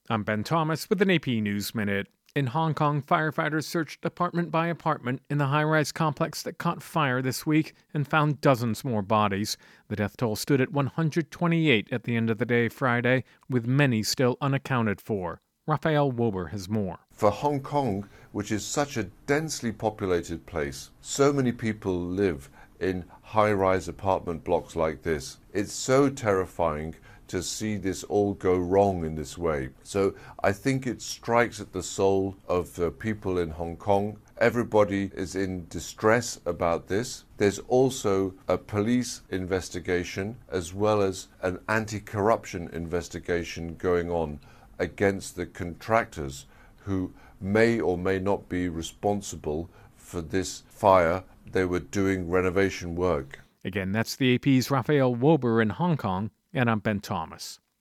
I'm Ben Thomas with an AP News Minute. In Hong Kong, firefighters searched apartment by apartment in the high-rise complex that caught fire this week and found dozens more bodies. The death toll stood at 128 at the end of the day Friday, with many still unaccounted for. Raphael Wober has more. For Hong Kong, which is such a densely populated place, so many people live in high-rise apartment blocks like this. It's so terrifying to see this all go wrong in this way. So I think it strikes at the soul of the people in Hong Kong. Everybody is in distress about this. There's also a police investigation as well as an anti-corruption investigation going on against the contractors who may or may not be responsible for this fire. They were doing renovation work. Again, that's the AP's Raphael Wober in Hong Kong, and I'm Ben Thomas.